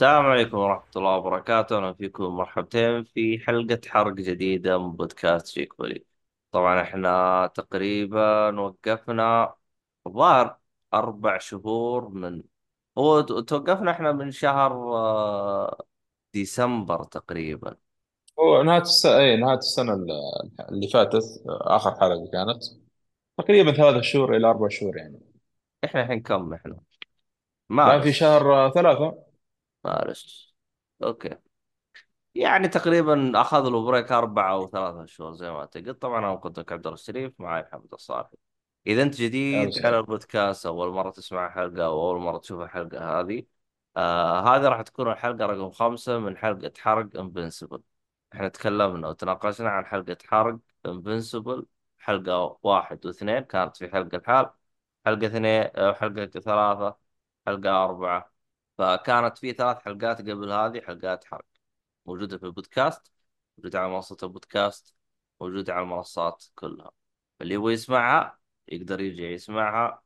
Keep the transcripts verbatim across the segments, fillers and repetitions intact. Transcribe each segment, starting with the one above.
السلام عليكم ورحمة الله وبركاته، أهلا فيكم مرحبتين في حلقة حرق جديدة من بودكاست شيك فولي. طبعا احنا تقريبا وقفنا الظاهر أربع شهور من هو توقفنا احنا من شهر آه، ديسمبر تقريبا. هو نهاية السنة أي نهاية السنة اللي اللي فاتت، آخر حلقة كانت تقريبا ثلاثة شهور إلى أربع شهور يعني. احنا الحين كم احنا؟ الآن في مارس. شهر آه، ثلاثة. مارس. اوكي. يعني تقريبا أخذ له بريك أربعة أو ثلاثة شهور زي ما تقول. طبعا أنا كنت عبد الله الشريف، معي محمد الصالح. إذا أنت يا جديد على وسهلا. البودكاست، أول مرة تسمع حلقة أو أول مرة تشوف الحلقة هذه، آه هذه راح تكون الحلقة رقم خمسة من حلقة حرق انفنسبل. احنا تكلمنا وتناقشنا عن حلقة حرق انفنسبل. حلقة واحد واثنين كانت في حلقة الحال، حلقة اثنين آه، حلقة ثلاثة، حلقة أربعة. فكانت في ثلاث حلقات قبل هذه حلقات حرق، موجودة في البودكاست، موجودة على منصة البودكاست، موجودة على المنصات كلها. اللي يبغى يسمعها يقدر يجي يسمعها.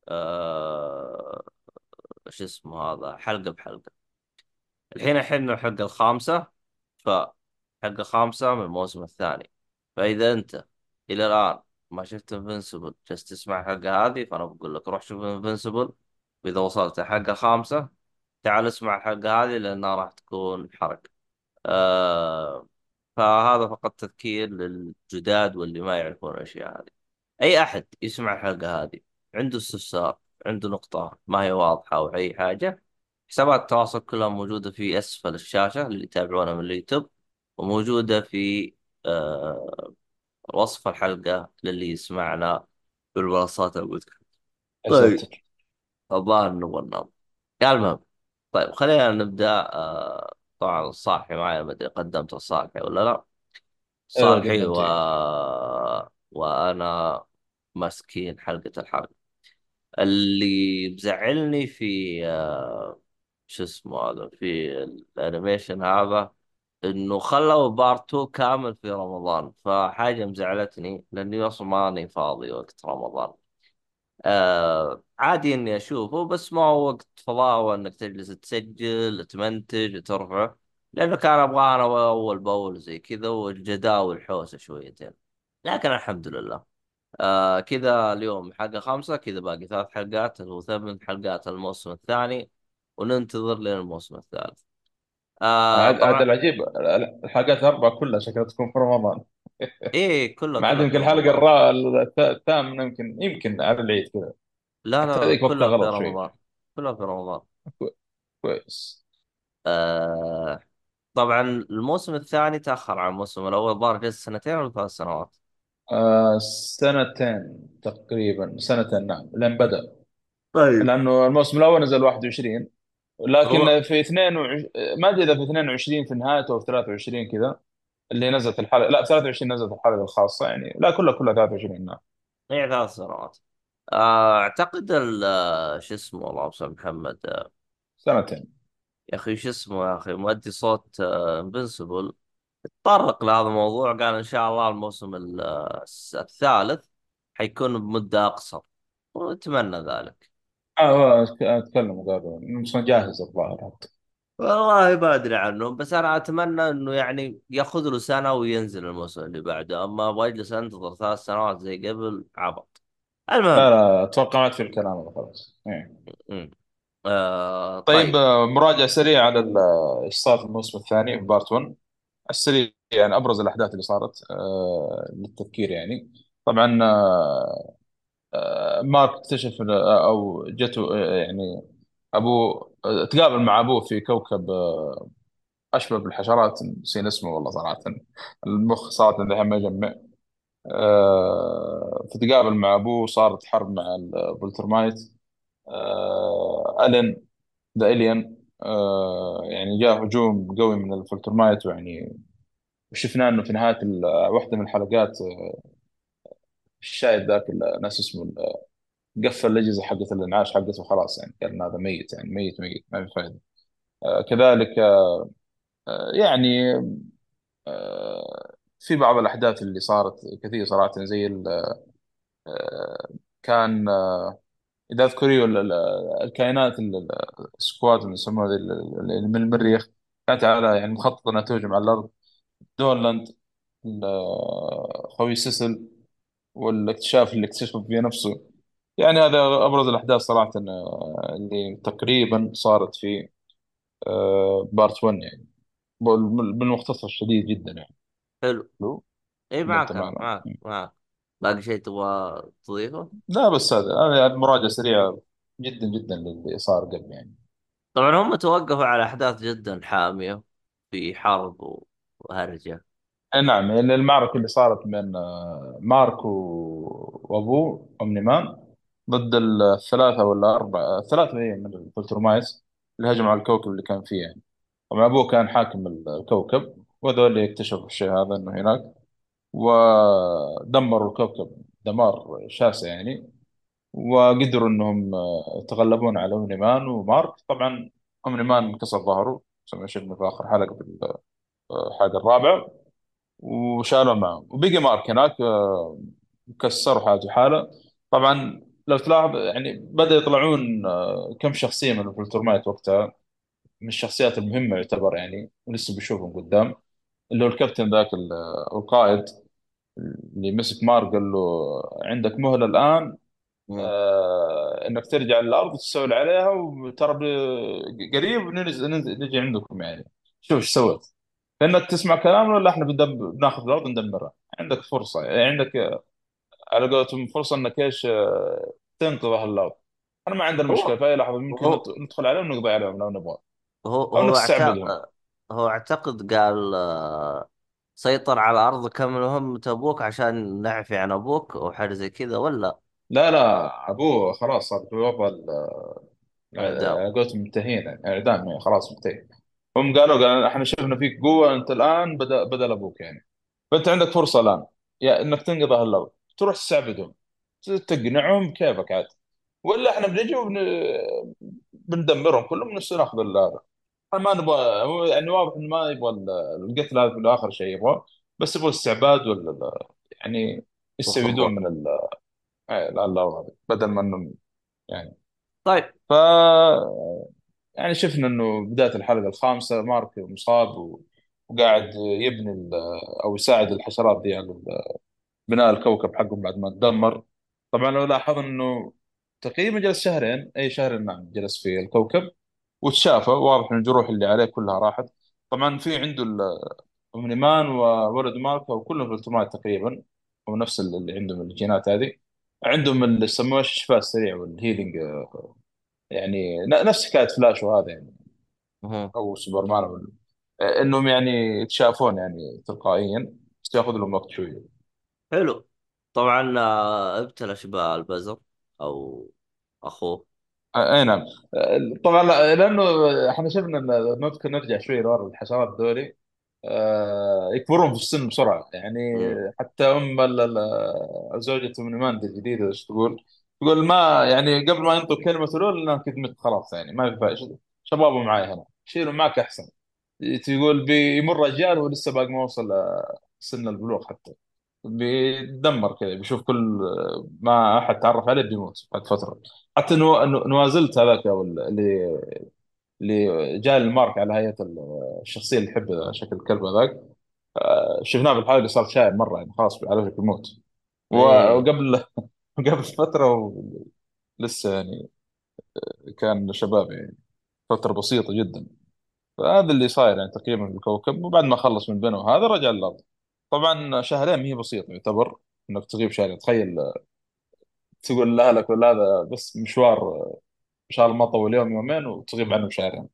آه... شو اسمه هذا، حلقة بحلقة. الحين احنا الحلقة الخامسة، فحلقة خامسة من الموسم الثاني. فإذا أنت إلى الآن ما شفت انفنسبل جالس تسمع الحلقة هذه، فأنا بقول لك روح شوف انفنسبل. وإذا وصلت الحلقة الخامسة تعال اسمع الحلقة هذه لأنها راح تكون حرق. آه فهذا فقط تذكير للجداد واللي ما يعرفون الأشياء هذه. أي أحد يسمع الحلقة هذه عنده استفسار، عنده نقطة ما هي واضحة أو أي حاجة، حسابات التواصل كلها موجودة في أسفل الشاشة اللي يتابعونها من اليوتيوب، وموجودة في آه وصف الحلقة للي يسمعنا بالمنصات البودكاست. طيب، عزتك. الظاهر نبغى ننام. يا المهم، طيب خلينا نبدأ. آه طبعا الصاحي معي، ما أدري قدمت الصاحي ولا لا. إيه صالحي و... قدمت إيه. وأنا ماسكين حلقة الحرق. اللي مزعلني في آه، شو اسمه هذا، في الانيميشن هذا، انه خلوا بارت تو كامل في رمضان، فحاجة مزعلتني لاني اصلا ماني فاضي وقت رمضان. آه عادي اني اشوفه، بس ما هو وقت فضاوة انك تجلس تسجل تمنتج وترفعه، لانه كان ابغى انا اول باول زي كذا والجداول حوسه شويتين. لكن الحمد لله. آه كذا اليوم حلقة خمسة، كذا باقي ثلاث حلقات اللي هو ثمان حلقات الموسم الثاني، وننتظر لين الموسم الثالث. آه عاد عاد طبعا. العجيب، الحلقات الأربعة كلها شكلها تكون في رمضان. ايه، كله ما عاد كله في يمكن الحلقة رمضان. الرا- الث- الثامنة، يمكن يمكن على العيد كذا. لا حتى لا، هذيك وقتها كله في غلط شوي. رمضان. كله في رمضان. كوي- كويس. آه طبعا الموسم الثاني تأخر عن الموسم الأول، ظهر جلس سنتين ولا ثلاث سنوات. آه سنتين تقريبا، سنتين نعم لين بدأ. طيب. لأنه الموسم الأول نزل واحد وعشرين، هو لكن في اثنين وعش... ما ادري اذا في اثنين وعشرين في نهايته او في ثلاثة وعشرين كذا اللي نزلت الحلقه. لا، في ثلاثة وعشرين نزلت الحلقه الخاصه يعني. لا، كلها كلها ثلاثة وعشرين نعم. هي ثلاث سنوات. آه أعتقد ال- آه، شو اسمه، الله يسلم محمد. سنتين. يا اخي شو اسمه، يا اخي مؤدي صوت انفنسبل تطرق لهذا الموضوع، قال ان شاء الله الموسم ال- آه، الثالث حيكون بمدة اقصر، ونتمنى ذلك. اه هو أتك- اتكلم قالوا مش جاهز الظاهر حتى. والله ما ادري عنهم، بس انا اتمنى انه يعني ياخذ له سنة وينزل الموسم اللي بعده، اما ابغى اجلس انتظر ثلاث سنوات زي قبل عبط. لا المهم. لا، اتوقع ما في الكلام هذا خلاص إيه. م. آه طيب، طيب. آه، مراجعه سريعه على ال- ايش صار في الموسم الثاني في بارت واحد. السريع يعني ابرز الاحداث اللي صارت آه للتذكير يعني. طبعا آه آه مارك اكتشف إن- او جته آه، يعني ابوه آه، تقابل مع ابوه في كوكب آه، اشبه بالحشرات، نسينا اسمه والله صراحه. المخ صارت الحين ما يجمع. آه فتقابل مع ابوه، صارت حرب مع البولترمايت. آه الين ذا الين آه يعني جاء هجوم قوي من البولترمايت، ويعني شفنا انه في نهايه ال- واحده من الحلقات آه، الشايب ذاك ال- ناس اسمه ال- قفل الاجهزه حقت الانعاش حقته وخلاص، يعني كان هذا ميت، يعني ميت ميت ما في فائده. آه كذلك آه يعني آه، في بعض الأحداث اللي صارت كثير صراحة، زي ال- آه، كان اذا اذكري ولا ال- الكائنات ال- ال- السكواد اللي يسموها ذي ال- ال- من المريخ، كانت على يعني مخططه انها تهجم على الارض. دونلاند، ال- خوي سيسل، والاكتشاف اللي اكتشفه فيه نفسه. يعني هذا ابرز الاحداث صراحه، آه، اللي تقريبا صارت في بارت واحد يعني، بال- بالمختصر الشديد جدا يعني. حلو. لو اي لو معك، انا تماما. معك معك. باقي شيء تبغى تضيفه؟ لا بس هذا هذه هذه مراجعه سريعه جدا جدا للي صار قبل يعني. طبعا هم توقفوا على احداث جدا حامية، في حرب و- وهرجة. أي نعم، المعركة اللي صارت بين آه، مارك و- وأبوه أومني مان ضد الثلاثة ولا أربعة، الثلاثة هي من الفلترمايز اللي هجموا على الكوكب اللي كان فيه يعني. طبعا أبوه كان حاكم الكوكب، وهذول اللي اكتشفوا الشيء هذا إنه هناك، ودمروا الكوكب دمار شاسع يعني. وقدروا إنهم آه، يتغلبون على أومني مان ومارك. طبعا أومني مان كسر ظهره زي ما شفنا في آخر حلقة، في الحلقة الرابعة، وشالوه معه، وبقي مارك هناك آه، كسروا حالته حاله. طبعا لو تلاحظ يعني بدأ يطلعون آه، كم شخصية من الفلترمايت وقتها، من الشخصيات المهمة يعتبر يعني، ولسه بنشوفهم قدام. اللي هو الكابتن ذاك ال- أو القائد اللي مسك مارك، قال له عندك مهلة الآن، مم. آه انك ترجع للارض وتستولي عليها، وترى ب- قريب ننزل ننزل نجي عندكم يعني. شوف ايش سويت، فانك تسمع كلامنا ولا احنا بندب... بناخذ الارض ندمرها. عندك فرصه يعني، عندك آه، على قولتهم فرصه انك ايش آه، تنقذ اهل الارض. انا ما عندنا مشكله، هو في اي لحظه ممكن ند- هو ندخل عليهم ونقضي عليهم لو نبغى، هو او هو نستعبدهم. اعتقد هو اعتقد قال آه، سيطر على الارض كامل مهمة ابوك عشان نعفي عن ابوك او حاجة زي كذا، ولا؟ لا لا، ابوه خلاص صار في وضع اعدام. على قولتهم منتهين يعني، اعدام يعني، خلاص منتهي. هم قالوا قال احنا شفنا فيك قوه، انت الان بدل بدل ابوك يعني. فانت عندك فرصه الان، يا انك تنقذ اهل الارض تروح تستعبدهم، تقنعهم كيفك عاد، ولا احنا بنجي وبن... بندمرهم كلهم ونصير ناخذ هذا. احنا ما نبغى، هو يعني واضح انه ما يبغى ال- القتل هذا في الاخر شيء يبغى، بس يبغى الاستعباد ولا ال- يعني يستفيدون وخ- من ال- الارض هذه بدل ما انهم يعني. طيب. ف يعني شفنا انه بدايه الحلقه الخامسه مارك مصاب و... وقاعد يبني ال... او يساعد الحشرات دي على بناء الكوكب حقهم بعد ما تدمر. طبعا لو لاحظ انه تقريبا جلس شهرين، اي شهر نعم جلس في الكوكب، وتشافى، واضح ان الجروح اللي عليه كلها راحت. طبعا في عنده مان وولد ماركو وكلهم في التماس تقريبا، هو نفس اللي عندهم الجينات هذه. عندهم اللي يسموه الشفاء السريع والهيلينج، يعني ن- نفس حكايه فلاش وهذا يعني، مهم. او سوبرمان ولا- انهم يعني يتشافون يعني تلقائيا، بس ياخذ لهم وقت شويه. حلو. طبعا آه، ابتلى شبه البزر او اخوه. اي نعم. طبعا لا- لانه احنا شفنا ان نذكر نرجع شوي لورا الحشرات ذولي، آه، يكبرون في السن بسرعه يعني. مم. حتى ام ال- ال- زوجة ام نيمان الجديده ايش تقول؟ تقول ما يعني قبل ما ينطق كلمه الاولى انا كنت مت خلاص يعني، ما في فايده، شبابه معي هنا شيلوا معك احسن. تقول بيمر اجيال ولسه باقي ما وصل سن البلوغ حتى، بيتدمر كذا، بيشوف كل ما احد تعرف عليه بيموت بعد فتره. حتى نو... نو- نوازلت هذاك أو اللي اللي جاء المارك على هيئه الشخصيه اللي يحب شكل الكلب هذاك، شفناه بالحلقه صار شايب مره يعني، خلاص على وشك الموت. و- ايه. وقبل قبل فتره لسه يعني كان شباب يعني، فتره بسيطه جدا. فهذا اللي صاير يعني تقريبا في الكوكب، وبعد ما خلص من بينه هذا رجع للارض. طبعا شهرين ما هي بسيطه يعتبر انك تغيب شهرين، تخيل تقول لاهلك ولا هذا بس مشوار، ان شاء الله ما طول يوم يومين وتغيب عنهم شهرين،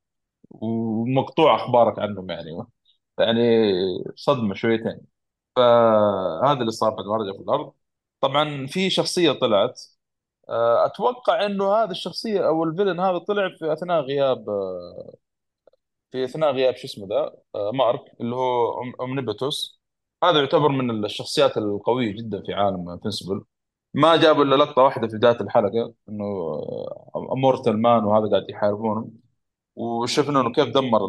ومقطوع اخبارك عنهم يعني. يعني صدمه شويتين. فهذا اللي صار بعد ما رجع في الارض. طبعا في شخصيه طلعت، آه، اتوقع انه هذه الشخصيه او الفيلن هذا طلع في اثناء غياب آه، في اثناء غياب شو اسمه ذا آه، مارك، اللي هو اومنيبتوس. هذا يعتبر من الشخصيات القويه جدا في عالم انفنسبل. ما جابوا الا لقطه واحده في بدايه الحلقه انه امورتال مان وهذا قاعد يحاربونهم، وشفنا انه كيف دمر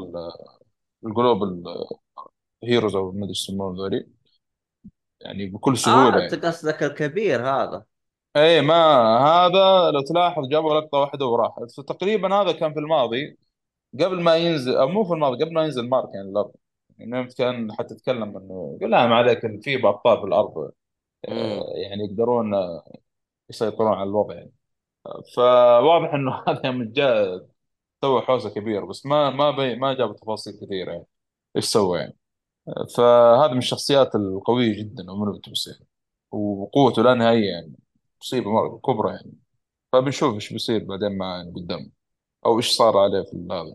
الجلوبال هيروز او ما ادري ايش يسمونهم ذولي يعني بكل اه، سهوله انت يعني. قصدك الكبير هذا؟ اي ما هذا لو تلاحظ جابوا لقطه واحده وراح. تقريبا هذا كان في الماضي قبل ما ينزل، او مو في الماضي، قبل ما ينزل مارك يعني الارض. يعني كان حتى تكلم انه قال لها ما عليك إن في ابطال في الارض امم. آه، يعني يقدرون آه، يسيطرون على الوضع يعني. فواضح انه هذا من جاء سوى حوسه كبيره، بس ما ما بي ما جاب تفاصيل كثيره يعني ايش سوى يعني. فهذا من الشخصيات القويه جدا عمر بن بصير، وقوته لا نهائيه يعني، مصيبه مرة كبرى يعني. فبنشوف ايش بيصير بعدين مع يعني قدام، او ايش صار عليه في هذا.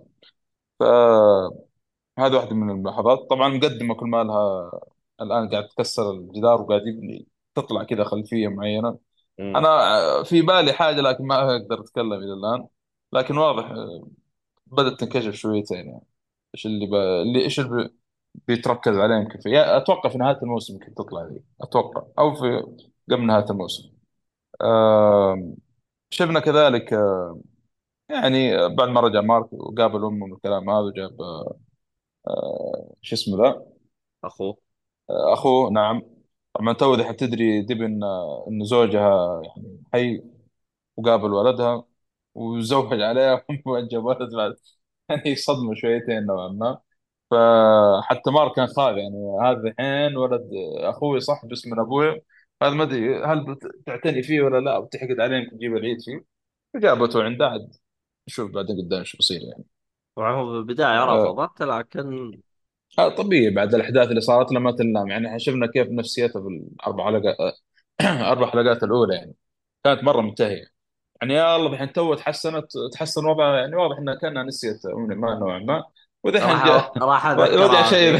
فهذا واحده من الملاحظات. طبعا مقدمه كل ما لها الان قاعد تكسر الجدار وقاعد يبني، تطلع كذا خلفيه معينه. امم. انا في بالي حاجه لكن ما اقدر اتكلم الى الان. لكن واضح بدات تنكشف شويتين يعني. ايش اللي ب... اللي ايش اللي بيتركز عليه يمكن في يا اتوقع في نهايه الموسم يمكن تطلع ذي، اتوقع او في قبل نهايه الموسم. آم، شفنا كذلك آه، يعني بعد ما رجع مارك وقابل امه من الكلام هذا، وجاب آه، شو اسمه ذا اخوه. آه، اخوه، نعم. طبعا تو ذي حتدري دبن آه، ان زوجها يعني حي، وقابل ولدها وزوج عليها وانجب ولد بعد. يعني صدمه شويتين نوعا ما. فحتى مارك كان خال يعني، هذا الحين ولد اخوي صح بس من ابوي. هذا ما ادري هل بتعتني فيه ولا لا، وتحقد عليه يمكن تجيب العيد فيه. فجابته عنده عاد، نشوف بعدين قدام شو بيصير يعني. طبعا هو في البدايه آه رفضت، لكن آه، طبيعي بعد الاحداث اللي صارت لما تنام يعني. احنا شفنا كيف نفسيته في الاربع حلقات اربع حلقات الاولى يعني، كانت مره منتهيه. يعني يا الله الحين تو تحسنت، تحسن وضعها يعني. واضح انها كانها نسيت أمي ما نوعا ما. راح ودحين جاء راح رجع اذكرها شيء. فيه.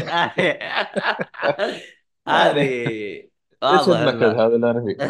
يعني هذه ايش واضح النكد انه. هذا اللي انا فيه؟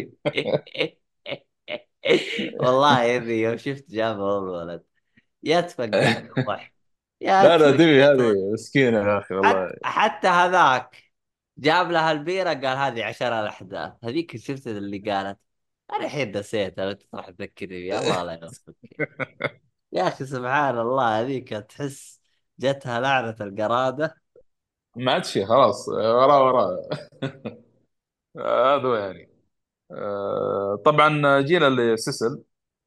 والله يا ابني يوم شفت جابه الولد، يا تفقعني الضحك، يا لا لا دبي تفقعني. هذه مسكينه يا اخي حتى والله. حتى هذاك جاب لها البيرة، قال هذه عشان الأحداث. هذيك شفت اللي قالت أنا الحين نسيتها وأنت راح تذكرني بي، الله لا يوفقك. يا أخي سبحان الله، هذيك تحس جتها لعنة القرادة. ما عاد شيء خلاص وراه وراه. هذا هو يعني. آه، طبعا جينا لسيسل.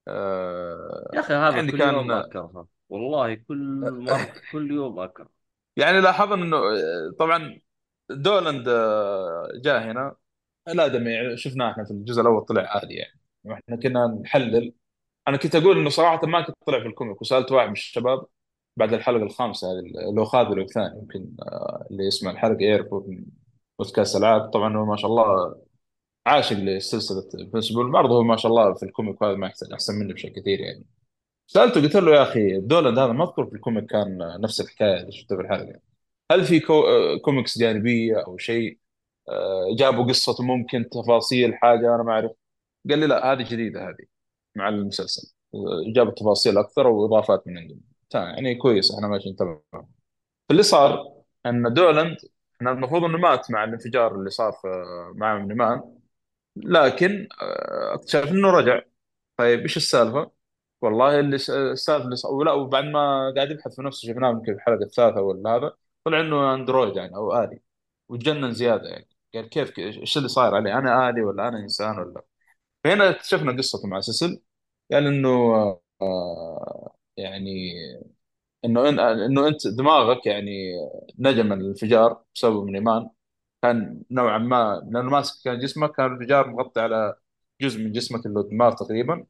يا آه، أخي هذا يعني كل كان يوم أكرهه، والله كل مرة كل يوم أكره. يعني لاحظنا انه آه، طبعا دولاند آه، جاء هنا. الادمي يعني شفناه احنا في الجزء الاول طلع عادي يعني، واحنا كنا نحلل. انا كنت اقول انه صراحه ما كنت طلع في الكوميك، وسالت واحد من الشباب بعد الحلقه الخامسه هذه اللي هو خاذل الثاني يمكن آه، اللي يسمع الحلقه ايربورت من بودكاست العاب. طبعا هو ما شاء الله عاشق لسلسله انفنسبل برضه، هو ما شاء الله في الكوميك هذا ما يحتاج احسن منه بشيء كثير يعني. سالته قلت له يا اخي دولان هذا مذكور في الكوميك كان نفس الحكايه اللي شفتها في الحلقه؟ هل في كو... آه، كوميكس جانبيه او شيء آه، جابوا قصته ممكن تفاصيل حاجه انا ما اعرف؟ قال لي لا هذه جديده هذه مع المسلسل. آه، جابوا تفاصيل اكثر واضافات من عندهم. تمام يعني كويس احنا ماشيين تمام. فاللي صار ان دولاند احنا المفروض انه مات مع الانفجار اللي صار في مع نيمان، لكن آه، اكتشف انه رجع. طيب ايش السالفه؟ والله اللي س- السالفه اللي ص- ولا وبعد ما قاعد يبحث في نفسه شفناه يمكن في الحلقه الثالثه ولا هذا، طلع انه اندرويد يعني او الي. وتجنن زياده يعني. قال كيف ك- ايش اللي صاير علي؟ انا الي ولا انا انسان ولا؟ فهنا اكتشفنا قصته مع سيسل. قال انه آه، يعني انه إن- انه انت دماغك يعني نجا من الانفجار بسبب من ايمان. كان نوعا ما لانه ماسك كان جسمك، كان الانفجار مغطي على جزء من جسمك اللي هو الدماغ تقريبا.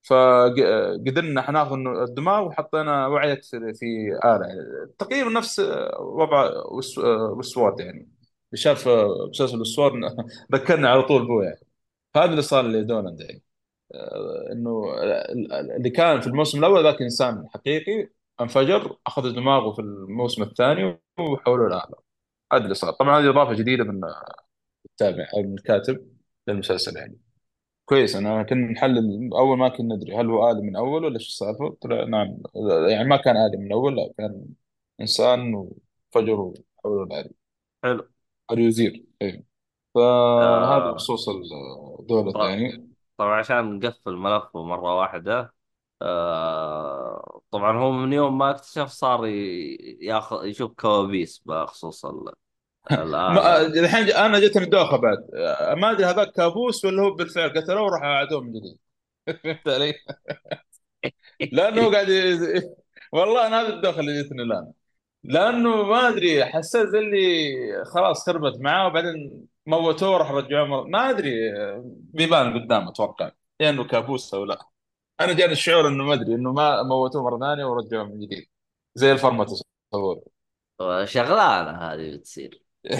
فقدرنا احنا ناخذ إنه الدماغ وحطينا وعيك في في آلة يعني. تقريبا نفس وضع وس- وسواد يعني. اللي شاف مسلسل السواد ذكرني على طول بو يعني. هذا اللي صار لدونالد يعني. آه، انه اللي كان في الموسم الاول ذاك انسان حقيقي، انفجر اخذ دماغه في الموسم الثاني وحولوه لآلة. هذا اللي صار. طبعا هذه اضافه جديده من التابع او من الكاتب للمسلسل يعني. كويس. انا كنا نحلل اول ما كنا ندري هل هو آلي من اول ولا ايش السالفه. طلع نعم، يعني ما كان آلي من اول، لا كان انسان وفجر وحوله لآلي. حلو. اريوزير ايوه. فهذا آه بخصوص الدولة ط- يعني. طبعا عشان نقفل ملفه مرة واحدة. آه طبعا هو من يوم ما اكتشف صار ي- ياخذ يشوف كوابيس بخصوص ما- الآن. الحين انا جتني دوخه بعد، ما ادري هذاك كابوس ولا هو بالفعل قتلوه وراح اعادوه من جديد. فهمت علي؟ لانه قاعد ي... والله انا هذا الدوخه اللي جتني الان. لانه ما ادري، حسيت زي اللي خلاص خربت معاه، وبعدين موتوه راح رجعوه مر... ما ادري، بيبان قدام اتوقع يعني كابوس او لا. انا جاني الشعور انه ما ادري انه ما موتوه مره ثانيه ورجعوه من جديد زي الفرمة تصور. شغلانة هذه بتصير.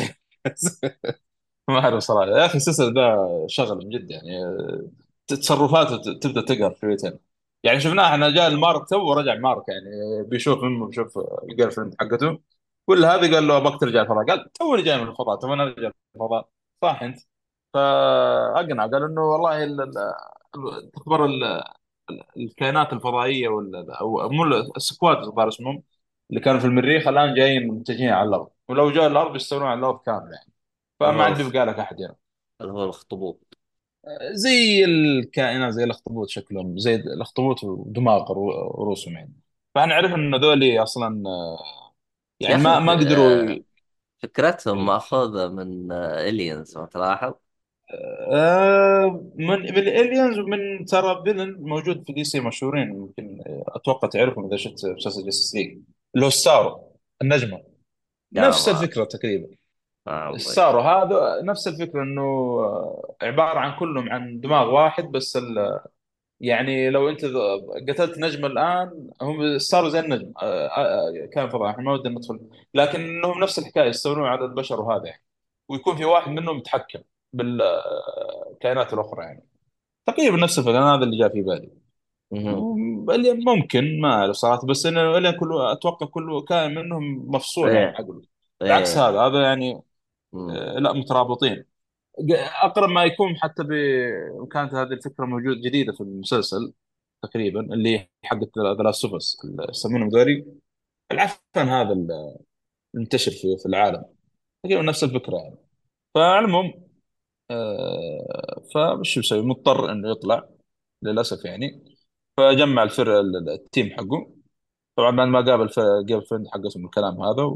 ما اعرف صراحه يا اخي، السلسله ده شغل من جد يعني، آه، تصرفاته ت- تبدا تقهر شويتين. يعني شفناه احنا، جاء المارك تو ورجع مارك يعني، بيشوف امه، بيشوف الجيرل فريند حقته، كل هذه قال له ابغاك ترجع الفضاء، قال توني جاي من الفضاء، توني ارجع الفضاء. صح انت؟ فاقنع قال انه والله ال- ال- تخبر ال- الكائنات الفضائيه ولا او مو السكواد الظاهر اسمهم، اللي كانوا في المريخ الان جايين متجهين على الارض، ولو جاء الارض يستولون على الارض كامله يعني. اللي فما هو عاد الخ... بيبقى لك احد يعني. اللي هو الأخطبوط. زي الكائنات، زي الاخطبوط شكلهم، زي الاخطبوط ودماغ رو- رؤوسهم يعني. فنعرف ان ذولي اصلا آه، يا يعني أخي ما ف... ما قدروا آه، ي... فكرتهم مأخوذة من إلينز، ما تلاحظ؟ آه، من من الالينز، ومن ترى فيلن موجود في دي سي مشهورين، يمكن آه، اتوقع تعرفهم اذا شفت مسلسل جاستس ليج، اللي هو ستارو، النجمه. يا نفس ما الفكره تقريبا. ما أدري. ستارو هذا نفس الفكره، انه آه، عباره عن كلهم عن دماغ واحد بس. يعني لو انت قتلت نجم الان، هم صاروا زي النجم، آه، آه، آه، كان فضاء، احنا ما ودنا ندخل. لكن انهم نفس الحكايه، يستولون على البشر وهذا يعني، ويكون في واحد منهم يتحكم بالكائنات الاخرى يعني. تقريبا نفس الفكره، أنا هذا اللي جاء في بالي. مهم. الين ممكن ما اعرف صراحه، بس انه الين كله اتوقع كله كائن منهم مفصول عن إيه. عقله. بعكس إيه. هذا هذا يعني مم. آه، لا، مترابطين. اقرب ما يكون حتى ب... كانت هذه الفكره موجوده جديده في المسلسل تقريبا، اللي هي حقت ذا لاست اوف اس، يسمونهم ذولي العفن هذا اللي منتشر في في العالم، تقريبا نفس الفكره يعني. فعلى العموم آه، فمش يسوي، مضطر انه يطلع للاسف يعني. فجمع الفر التيم حقه، طبعا بعد ما قابل ف- قابل فريند حقتهم الكلام هذا.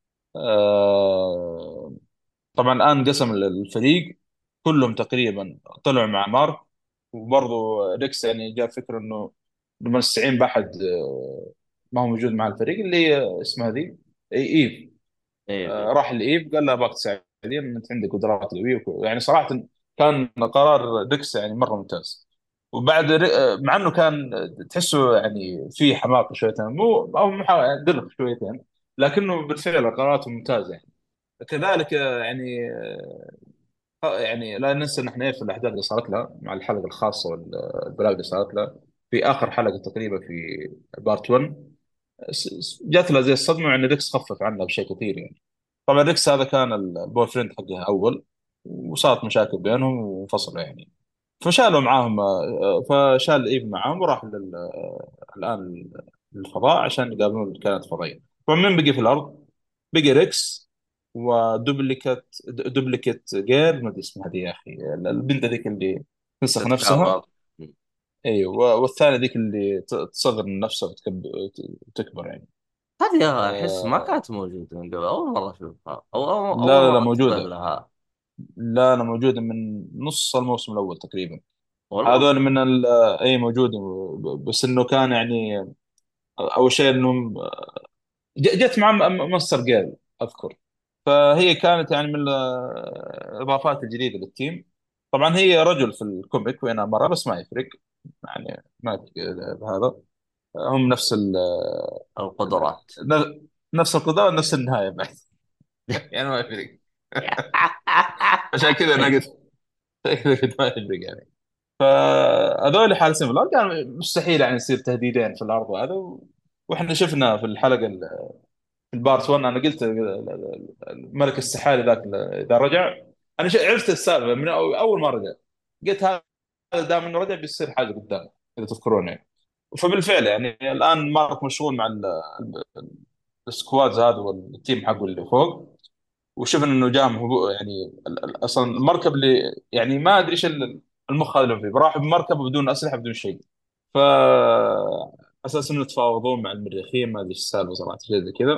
آه، طبعا الان قسم الفريق كلهم تقريبا طلعوا مع مارك. وبرضه ريكس يعني جاء فكره انه نستعين باحد آه، ما هو موجود مع الفريق، اللي هي اسمها ذي إي- ايف. إيه آه، في. راح لايف قال لها ابغاك تساعدين، انت عندك قدرات قويه وك- يعني صراحه كان قرار ريكس يعني مره ممتاز. وبعد ري- آه، مع انه كان تحسه يعني في حماقه شويتين، مو او محا- درك شويتين، لكنه بالفعل قراراته ممتازه يعني. كذلك آه، يعني آه، يعني لا ننسى ان احنا في الاحداث اللي صارت لها مع الحلقه الخاصه والبلاوي اللي صارت لها في اخر حلقه تقريبا في بارت واحد. س- س- جات لها زي الصدمه ان ريكس خفف عنها بشيء كثير يعني. طبعا ريكس هذا كان البوي فريند حقها اول، وصارت مشاكل بينهم وانفصلوا يعني. فشالوا معاهم آه، فشال ايف معاهم وراح لل... الان للفضاء عشان يقابلون الكائنات الفضائيه. طبعا من بقي في الارض؟ بقي ريكس ودوبليكت دوبليكت جير، ما ادري اسمها هذه يا اخي، البنت ذيك اللي تنسخ نفسها. تتكبر. مم. ايوه، والثانيه ذيك اللي ت- تصغر من نفسها وتكبر وتكبر يعني. هذه أحس ما آه كانت موجودة من قبل، أول مرة أشوفها، أو أول, لا أول لا لا، مرة أنتبه موجوده. لها. لا لا، موجوده من نص الموسم الاول تقريبا. والله. هذول من ال... اي موجوده، بس انه كان يعني اول شيء انهم ج- جت مع م- ماستر جيل اذكر. فهي كانت يعني من الاضافات الجديده للتيم. طبعا هي رجل في الكوميك وين مره، بس ما يفرق يعني، ما يفرق هذا. هم نفس ال القدرات. ال- نفس القضاء، نفس النهايه بعد. يعني ما يفرق. عشان كذا انا قلت، عشان كذا قلت ما يفرق يعني. فهذول حارسين في الارض كان مستحيل يعني يصير تهديدين في الارض وهذا و... واحنا شفنا في الحلقه ال- في البارت واحد، انا قلت ملك السحالي ذاك اذا رجع، انا ش- عرفت السالفه من أو- اول ما رجع. قلت هذا دام انه رجع بيصير حاجه قدام، اذا تذكرون يعني. فبالفعل يعني الان مارك مشغول مع ال- ال- السكوادز هذا والتيم حقه اللي فوق. وشفنا انه جاهم هبو يعني ال- ال- اصلا المركب اللي يعني ما ادري ايش ال- المخ هذا اللي فيه، راح بمركب بدون اسلحه بدون شيء. ف اساس انه يتفاوضون مع المريخيين، ما ادري ايش السالفه صراحه، شيء زي كذا.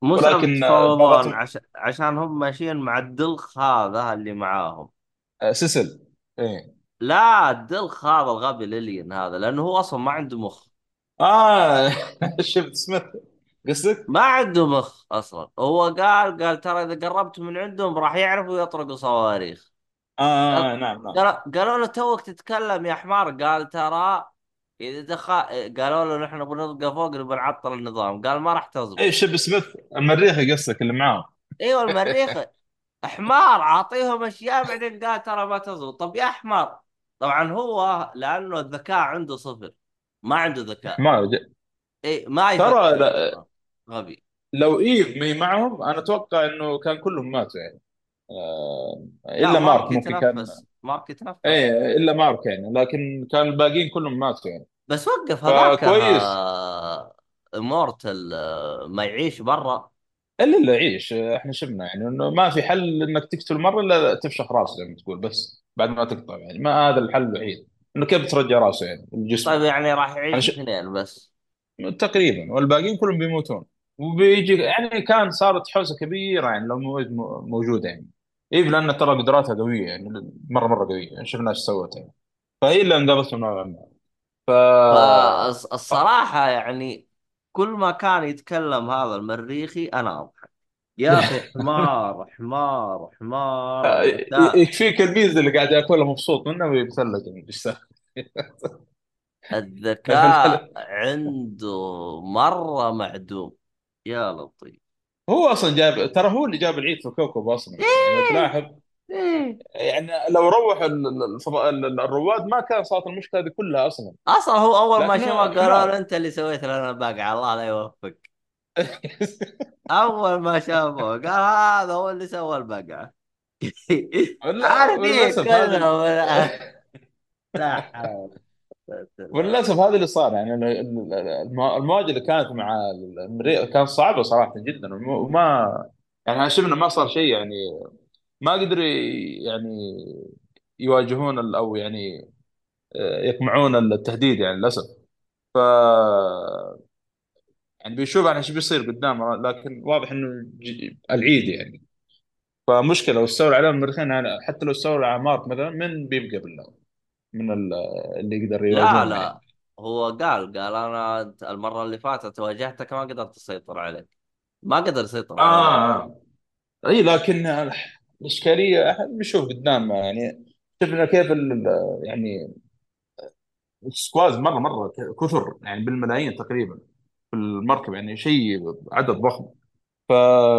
مو سالفة ولكن آه، يتفاوضون، باغتهم. عشان عشان هم ماشيين مع الدلخ هذا اللي معاهم. آه، سيسل. ايه. لا، الدلخ هذا الغبي ليليان هذا، لانه هو اصلا ما عنده مخ. اه شفت سميث قصدك؟ ما عنده مخ اصلا. هو قال قال ترى اذا قربت من عندهم راح يعرفوا يطرقوا صواريخ. آه, قال آه, آه نعم نعم. قال قالوا له توك تتكلم يا حمار. قال ترى اذا دخل، قالوا له نحن بنبقى فوق نبي نعطل النظام. قال ما راح ايه تزبط. شيب سميث المريخي قصدك اللي معاهم. ايوه المريخ. حمار عاطيهم اشياء بعدين قال ترى ما تزبط. طب يا حمار. طبعا هو لانه الذكاء عنده صفر، ما عنده ذكاء. ما ج- اي ما ترى يفكر لا- اصلا. غبي. لو ايف مي معهم انا اتوقع انه كان كلهم ماتوا يعني. آه لا الا مارك مارك ممكن كان. يتنفس، مارك يتنفس. ايه الا مارك يعني، لكن كان الباقيين كلهم ماتوا يعني. بس وقف هذاك فكويس. مورتل ما يعيش برا. الا اللي يعيش، احنا شفنا يعني انه ما في حل انك تقتل مره الا تفشخ راسه زي ما تقول، بس بعد ما تقطع يعني، ما هذا الحل الوحيد. انه كيف ترجع راسه يعني طيب الجسم. يعني راح انا يعيش ش... اثنين بس. تقريبا والباقيين كلهم بيموتون. وبيجي يعني كان صارت حوسه كبيره يعني لو موجود موجوده يعني. ايه لان ترى قدراتها قويه يعني، مره مره قويه يعني، شفنا ايش سوت يعني. فهي اللي انقذتهم نوعا ما. ف فالصراحة يعني كل ما كان يتكلم هذا المريخي أنا أضحك. يا أخي حمار حمار حمار الذكاء. يكفيك الميزه اللي قاعد ياكلها مبسوط منها ويتثلج يعني ايش سوى؟ الذكاء عنده مرة معدوم. يا لطيف. هو اصلا جاب، ترى هو اللي جاب العيد في الكوكب اصلا يعني لو إيه تلاحظ. إيه. يعني لو روح ال- ال- الفضاء ال- الرواد ما كان صارت المشكله دي كلها اصلا. أصلا هو أول ما شافه لكنه قالوا له حمار. أنت اللي سويت لنا باقع، الله لا يوفقك. أول ما شافه قال هذا هو اللي سوى البقعة. ولا- عارفين وللاسف هذا ال- كلهم. لا لا حول ولا قوة إلا بالله. وللاسف هذا اللي صار يعني ال- ال- الم- المواجهه اللي كانت مع المريخ كانت صعبه صراحه جدا، وم- وما يعني انا شفنا ما صار شيء يعني. ما قدروا ي- يعني يواجهون ال- او يعني آه، يقمعون التهديد يعني للاسف. ف يعني بيشوف يعني ايش بيصير قدام، لكن واضح انه ج- العيد يعني. فمشكله لو استولى عليهم المريخين يعني، حتى لو استولى على مارك مثلا من بيبقى بالله من ال- اللي يقدر لا يواجهونه يعني. لا. هو قال قال انا المره اللي فاتت واجهتك ما قدرت تسيطر عليك. ما قدر يسيطر اه عليه. آه. اي لكن الاشكاليه احنا بنشوف قدام يعني. شفنا كيف ال ال- يعني السكواز مره مره كثر يعني بالملايين تقريبا في المركب يعني، شيء عدد ضخم. ف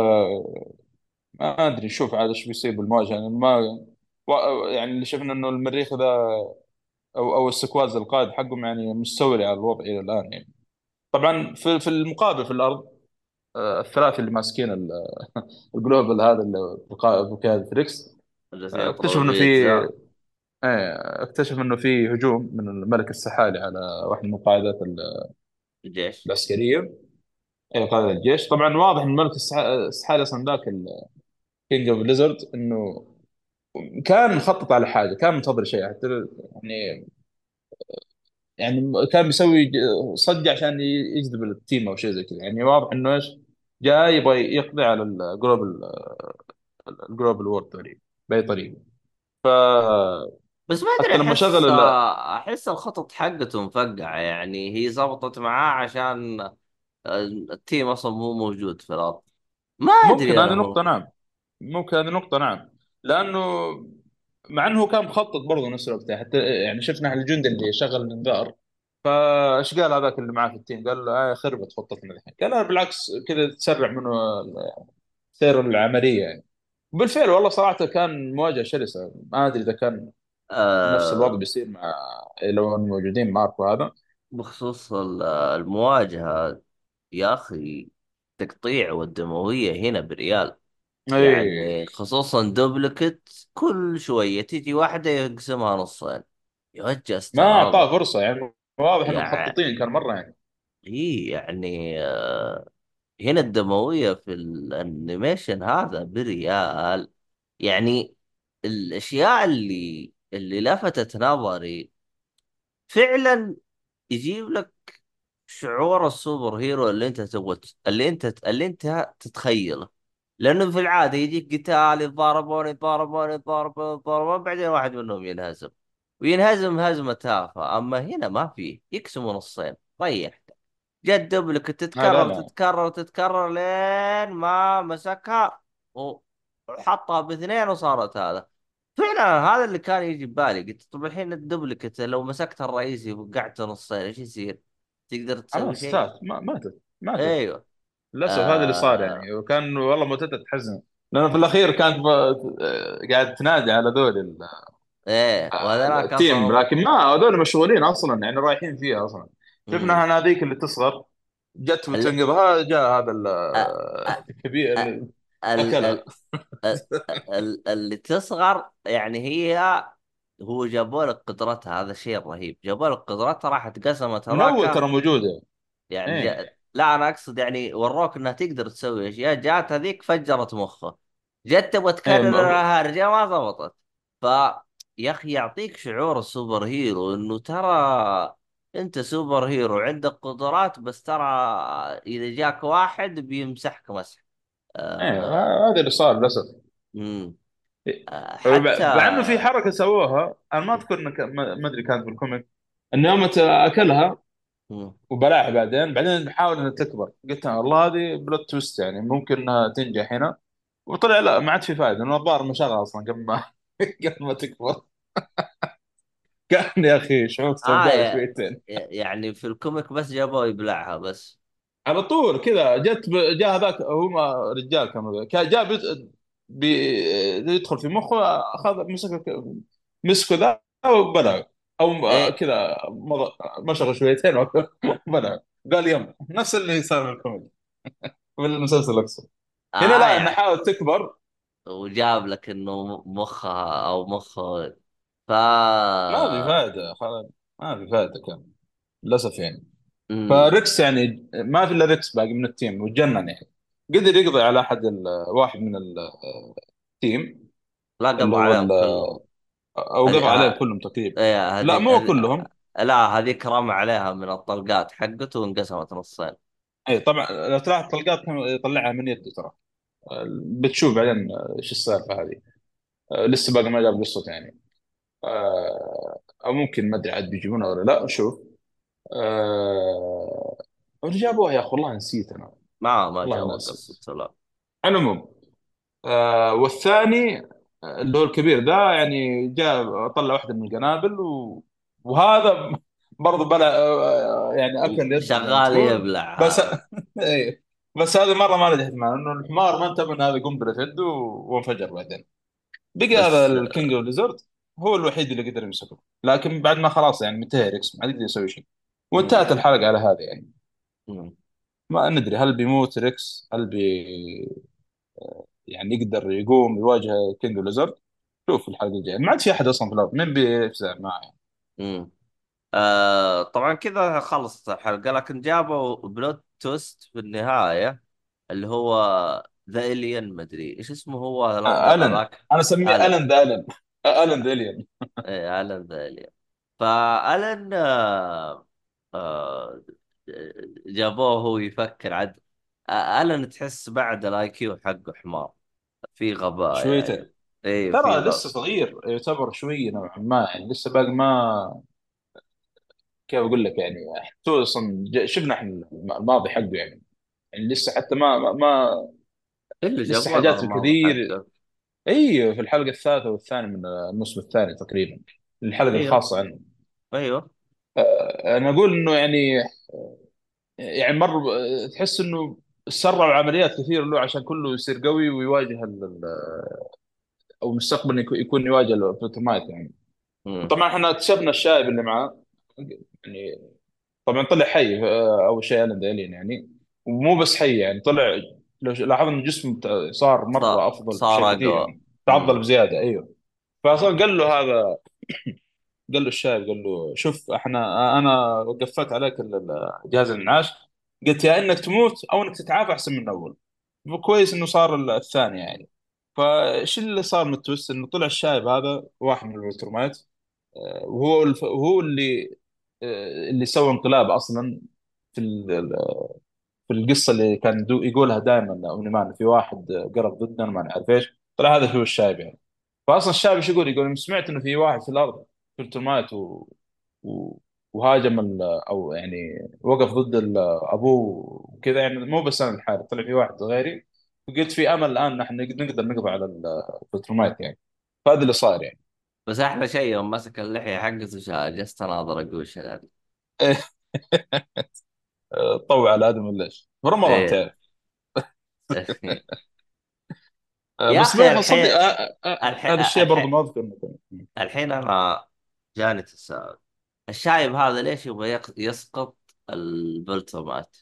ما ادري، شوف عاد ايش بيصير بالمواجهه يعني ما و- يعني اللي شفنا انه المريخ ذا او او السكواز القائد حقهم يعني مستولي على الوضع الى الان يعني. طبعا في في المقابل في الارض، آه، الثلاثه اللي ماسكين ال- الجلوبال هذا اللي بقا- بقياده ريكس، جالسين آه، اكتشف يضربوا انه في بيتزا. آه، اكتشف انه في هجوم من الملك السحالي على واحد من قائدات ال- الجيش. العسكريه. اي قائد الجيش. طبعا واضح ان الملك السح- السحالي اصلا ذاك الكينج اوف ليزرد انه كان مخطط على حاجه، كان منتظر شيء حتى يعني. يعني كان بيسوي صج عشان يجذب التيم او شيء زي كذا يعني. واضح انه ايش جاي يبغى يقضي على الجلوبال الجلوبال وورد تقريبا باي طريقه. فحتى بس ما ادري، لما احس شغل ال... احس الخطط حقته مفقعه يعني. هي زبطت معاه عشان التيم اصلا مو موجود في الارض. ما ممكن ادري انا هذه هو. نقطه نعم. ممكن هذه نقطه نعم. لانه مع انه هو كان مخطط برضه نفس الوقت يعني، حتى يعني شفنا الجندي اللي شغل الانذار. فايش قال هذاك اللي معاه في التيم؟ قال له آه خربت خطتنا الحين. قال لا بالعكس كذا تسرع منه سير العمليه يعني. وبالفعل والله صراحه كان مواجهه شرسه. ما ادري اذا كان نفس الوضع آه بيصير مع لو إنه موجودين ماركو هذا. بخصوص ال- المواجهه يا اخي، تقطيع والدمويه هنا بريال. اي يعني خصوصا دوبلكت، كل شوية تيجي واحدة يقسمها نصين. يوجه ما ترى اعطاه هذا. فرصه يعني. واضح انهم يعني مخططين كان مره يعني. هي يعني آه، هنا الدموية في الانيميشن هذا بريال. يعني الاشياء اللي اللي لفتت نظري فعلا، يجيب لك شعور السوبر هيرو اللي انت تبغى، اللي انت اللي انت تتخيله. لانه في العاده يجيك قتال، يتضاربون يتضاربون يتضاربون يتضاربون، بعدين واحد منهم ينهزم، وينهزم هزمه تافهه. اما هنا ما فيه، يقسموا نصين طيح. جت دوبلك ها لا تتكرر لا. تتكرر تتكرر لين ما مسكها و- وحطها باثنين وصارت هذا. فعلا هذا اللي كان يجي ببالي، قلت طب الحين الدبلكت لو مسكت الرئيسي وقعته نصين ايش يصير؟ تقدر تسوي خلاص شيء؟ ستات ما ماتت ماتت. ايوه. للاسف هذا اللي صار آه... يعني، وكان والله موتتها تحزن. لانه في الاخير كانت ب... قاعد تنادي على ذول ال- ايه وهذاك التيم، اصلا. لكن ما هذول مشغولين اصلا يعني رايحين فيها اصلا. مم. شفنا انا هذيك اللي تصغر جت ال... بتنقذها، جاء هذا ال- أ... أ... الكبير أ... اللي ال... اكلها. ال... ال... ال- اللي تصغر يعني هي. هو جابوا لك قدرتها، هذا شيء رهيب، جابوا لك قدرتها راحت قسمت من اول هذاك. ترى موجوده. يعني ايه. جاء، لا انا اقصد يعني وروك انها تقدر تسوي اشياء، جات هذيك فجرت مخه، جت تبغى ايه تكرر م- الهرجه ما ضبطت. ف يا اخي يعطيك شعور السوبر هيرو انه ترى انت سوبر هيرو عندك قدرات، بس ترى اذا جاك واحد بيمسحك مسح. ايه آه... هذا اللي صار للاسف. مم. إيه. آه... حتى. مع انه في حركه سووها، انا ما اذكر إنه كان- ما ما ادري كانت بالكوميك، انه يوم اكلها مم. وبلاعها بعدين بعدين بحاول انها تكبر، قلت أنا والله هذه بلوت تويست يعني ممكن انها تنجح هنا. وطلع لا، ما عاد في فائده، لانه الظاهر مشغله اصلا قبل ما قبل ما تكبر. كان يا اخي شعور اه سوداوي يا... شويتين. يعني في الكوميك بس جابوه يبلعها بس. على طول كذا جت ب... جاء هذاك هم رجال كانوا كان جاء بي... بي... يدخل في مخه، اخذ مسك مسكه ذا وبلعه، او ايه. كذا مض... مشغل شويتين وبلعه. قال يم نفس اللي صار في الكوميدي في المسلسل الاقصر. هنا اه لا، انها يعني حاولت تكبر. وجاب لك انه مخها او مخه. ف ما في فائده خلاص، ما في فائده كان للاسف يعني. امم فريكس يعني ما في الا ريكس باقي من التيم وتجنن يعني. قدر يقضي على احد ال... واحد من التيم لا اللي قضوا هو عليهم ال... كلهم. او قضى هذه عليهم ه- كلهم تقريبا. ايه لا هذه مو هذه- كلهم. لا هذيك رمى عليها من الطلقات حقته وانقسمت نصين. اي طبعا لو تلاحظ طلقات كان يطلعها من يده ترى. بتشوف بعدين ايش السالفه هذه. لسه باقي ما جاب قصته يعني. آه، او ممكن ما ادري عاد بيجيبونها ولا لا، نشوف. آه، اللي جابوها يا اخي والله نسيت انا. ما ما والله جابوا ناس. قصته لا. على العموم، آه والثاني آه، اللي هو الكبير ذا يعني جاء طلع واحدة من القنابل و... وهذا برضه بلا آه، يعني اكل يد زي ما شغال تقول. يبلع بس هذا. ايه. بس هذه مره ما نجحت معه، انه الحمار ما انتبه ان هذا قنبله في يده وانفجر بعدين. بقى هذا بس. الكينج اوف ليزرد هو الوحيد اللي قدر يمسكه، لكن بعد ما خلاص يعني منتهي ريكس ما يقدر يسوي شيء. مم. وانتهت الحلقه على هذا يعني. مم. ما ندري هل بيموت ريكس، هل بي يعني يقدر يقوم يواجه كينج اوف ليزرد. شوف الحلقه الجايه ما عاد في احد اصلا في الارض، مين بيفزع معه يعني. مم. آه طبعا كذا خلصت الحلقة، لكن جابوا بلوت توست في النهاية، اللي هو ذا الين، مدري ايش اسمه هو آه، الابيض الن. هذاك. انا اسميه الن. الن ذا الن. آه، الن ذا الين. ايه الن ذا الين. فالن آه آه جابوه هو يفكر عد. آه، الن تحس بعد الاي كيو حقه حمار، في غباء يعني. شويتين. ايه في ترى غباء. لسه صغير يعتبر شوي نوعا ما يعني، لسه باقي ما كيف اقول لك يعني. تو اصلا ج- شفنا احنا الماضي حقه يعني. يعني لسه حتى ما ما, ما اللي لسه جابوا له حاجات الماضي كثير. حقه. اي في الحلقه الثالثه والثانيه من الموسم الثاني تقريبا، الحلقه ايوه. الخاصه عنه. ايوه. انا اقول انه يعني يعني مر تحس انه سرعوا عمليات كثير له عشان كله يصير قوي ويواجه ال- ال- او مستقبلا يكون يكون يواجه الفوتومايت يعني. مم. طبعا احنا اكتشفنا الشايب اللي معاه يعني. طبعا طلع حي آه، اول شيء انا دايلين يعني. ومو بس حي يعني طلع. لو لاحظنا انه جسمه بتا- صار صار مره افضل صار بشيء كثير اقوى. يعني. تعضل بزياده ايوه. فاصلا قال له هذا، قال له الشايب قال له شوف احنا انا قفلت عليك ال- ال- جهاز الانعاش. قلت يا انك تموت او انك تتعافى احسن من الاول. كويس انه صار ال- الثاني يعني. فايش اللي صار من التويست؟ انه طلع الشايب هذا واحد من الولترمايت. آه، وهو الف... وهو اللي آه، اللي سوى انقلاب اصلا في ال- في القصه اللي كان دو يقولها دائما اوني مان، في واحد قرب ضدنا ما نعرف ايش، طلع هذا هو الشايب يعني. فاصلا الشايب ايش يقول؟ يقول سمعت انه في واحد في الارض فلتر مات و... و... وهاجم ال... او يعني وقف ضد ال... ابوه وكذا يعني، مو بس انا الحالة، طلع في واحد غيري. وقلت في امل الان نحن نقدر نقضي على الفلتر مات يعني. فهذا اللي صار يعني. بس احلى شيء يوم مسك اللحيه حقته وشا- جلست اناظر اقول وش هذا. طوع على ادم ليش في رمضان ايه. تعرف. آه، يا بس اخي ما صدق، الحين، آه، آه، آه، الحين هذا الشيء برضه الحين ما اذكر مثلا. الحين انا جاني تساؤل. الشايب هذا ليش يبغى يق- يسقط البلتومات؟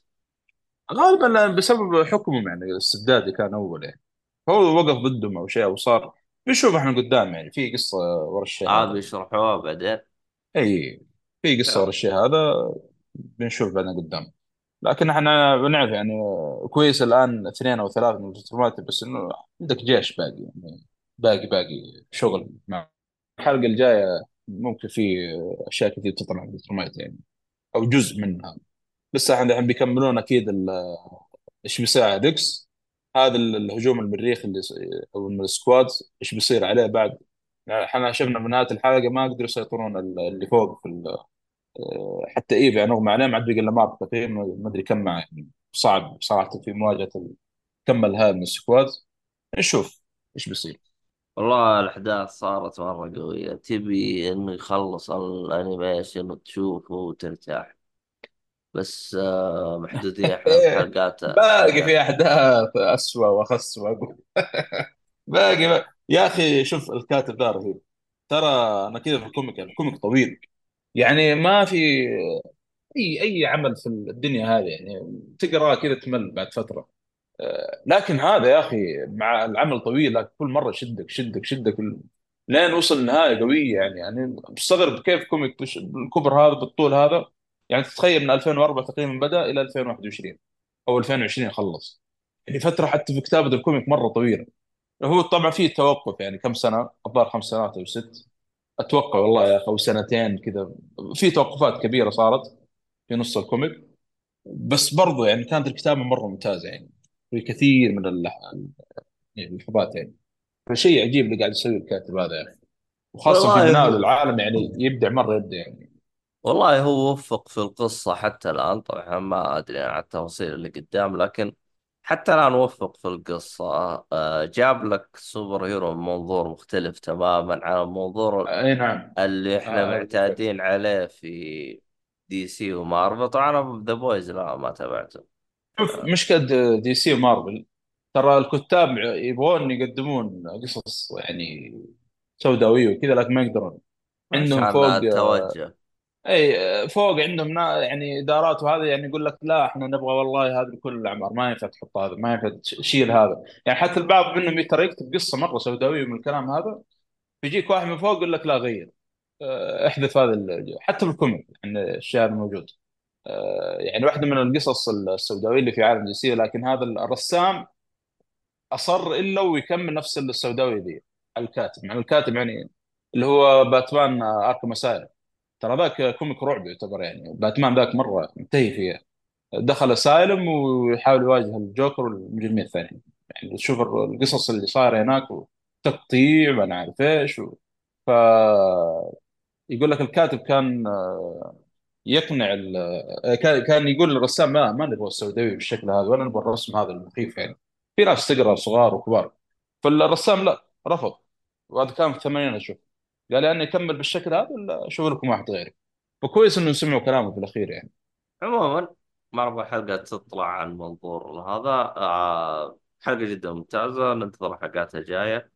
غالبا بسبب حكمهم يعني الاستبدادي كان اول يعني. هو وقف ضدهم او شيء او صار. بنشوف احنا قدام يعني في قصه ورا الشيء اه هذا. بيشرحوها بعدين. اي، في قصه ورا الشيء هذا. بنشوف بعدين قدام. لكن احنا بنعرف يعني كويس الان اثنين او ثلاث من الفترات، بس انه عندك جيش باقي يعني. باقي باقي شغل مع الحلقه الجايه. ممكن في اشياء كثير تطلع من الفترات يعني، او جزء منها. لسه احنا الحين بيكملون اكيد ال- ايش بيصير على ديكس. هذا ال- الهجوم المريخ اللي س- او من السكوادز ايش بيصير عليه بعد. يعني احنا شفنا في نهايه الحلقه ما قدروا يسيطرون ال- اللي فوق في ال- آه، حتى ايف يعني اغمى عليه، ما عاد بقى الا مارك تقريبا ما ادري كم معه يعني. صعب صراحه في مواجهه ال- كم هذا من السكوادز. نشوف ايش بيصير. والله الأحداث صارت مرة قوية، تبي إنه يخلص الأنيميشن وتشوفه وترتاح. بس آه، محدودين إحنا ايه، بحلقات باقي حلقات. في احداث اسوء واخس واقول. باقي بقى. يا اخي شوف الكاتب ده رهيب. ترى انا كذا في الكوميك يعني الكوميك طويل. يعني ما في اي اي عمل في الدنيا هذه يعني تقرا كذا تمل بعد فتره. آه، لكن هذا يا اخي مع العمل طويل، لكن كل مره شدك شدك شدك ال- لين وصل النهايه قويه يعني. يعني مستغرب كيف كوميك بش- بالكبر هذا بالطول هذا. يعني تتخيل من ألفين وأربعة تقريبا بدا الى ألفين وواحد وعشرين او ألفين وعشرين خلص. يعني فتره حتى في كتابه الكوميك مره طويله. هو طبعا في توقف يعني كم سنه، الظاهر خمس سنوات او ست. اتوقع والله يا اخي، او سنتين كذا. في توقفات كبيره صارت في نص الكوميك. بس برضو يعني كانت الكتابه مره ممتازه يعني. في كثير من اللح- يعني اللحظات يعني. فشيء عجيب اللي قاعد يسويه الكاتب هذا يا اخي. وخاصه في والله بناء هو العالم يعني يبدع مره يبدع يعني. والله هو وفق في القصة حتى الآن. طبعا ما أدري عن التفاصيل اللي قدام، لكن حتى الآن وفق في القصة. آه، جاب لك سوبر هيرو من منظور مختلف تماما عن المنظور اي نعم. اللي احنا آه، هذا بالفعل. معتادين عليه في دي سي ومارفل. طبعا انا ذا بويز لا ما تابعته. شوف مشكله دي سي ومارفل، ترى الكتاب يبغون يقدمون قصص يعني سوداويه وكذا، لكن ما يقدرون. عندهم عشان فوق. التوجه. اي فوق عندهم نا يعني ادارات وهذا يعني يقول لك لا احنا نبغى والله هذا لكل الاعمار، ما ينفع تحط هذا، ما ينفع تشيل هذا يعني. حتى البعض منهم ترى يكتب قصه مره سوداويه من الكلام هذا، يجيك واحد من فوق يقول لك لا غير. اه، احذف هذا ال- حتى بالكوميك يعني الشيء هذا موجود. اه، يعني واحده من القصص السوداويه اللي في عالم دي سي، لكن هذا الرسام اصر الا ويكمل نفس السوداويه ذي. الكاتب مع الكاتب يعني اللي هو باتمان اركم اسايلم. ترى ذاك كوميك رعب يعتبر يعني. باتمان ذاك مره منتهي فيه. دخل اسايلم ويحاول يواجه الجوكر والمجرمين الثانيين. يعني تشوف القصص اللي صايره هناك وتقطيع ما نعرف ايش و... ف يقول لك الكاتب كان آه، يقنع ال... آه، كان كان يقول للرسام ما ما نبغى السوداوي بالشكل هذا، ولا نبغى الرسم هذا المخيف يعني. في ناس تقرا صغار وكبار. فالرسام لا، رفض. وهذا كان في الثمانينات اشوف. قال يعني اكمل بالشكل هذا ولا اشوف لكم واحد غيري. فكويس انه سمعوا كلامه في الاخير يعني. عموما ما ابغى حلقة تطلع عن منظور هذا. آه حلقة جدا ممتازة، ننتظر الحلقات الجاية.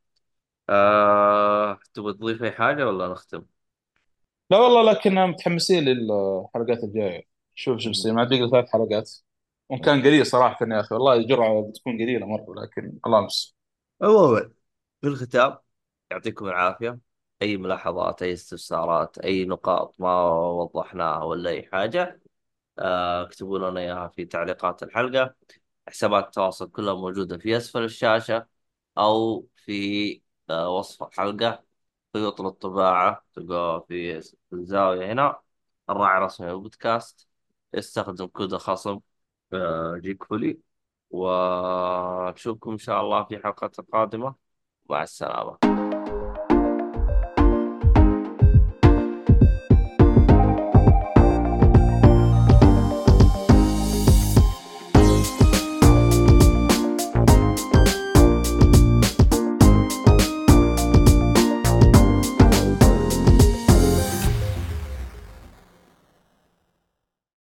آه تبغى تضيف اي حاجة ولا نختم؟ لا والله، لكن متحمسين للحلقات الجايه. شوف شو بيصير، ما عاد بقى ثلاث حلقات. وان كان قليل صراحه يا اخي، والله الجرعه بتكون قليله مره، لكن الله المستعان. عموما في الختام، يعطيكم العافية. أي ملاحظات، أي استفسارات، أي نقاط ما وضحناها ولا أي حاجة، آه، اكتبوا لنا إياها في تعليقات الحلقة. حسابات التواصل كلها موجودة في أسفل الشاشة، أو في آه، وصف الحلقة. خيوط الطباعة تلقوها في الزاوية هنا. الراعي الرسمي للبودكاست. استخدم كود خصم آه، جيك فولي. ونشوفكم إن شاء الله في حلقة قادمة. مع السلامة.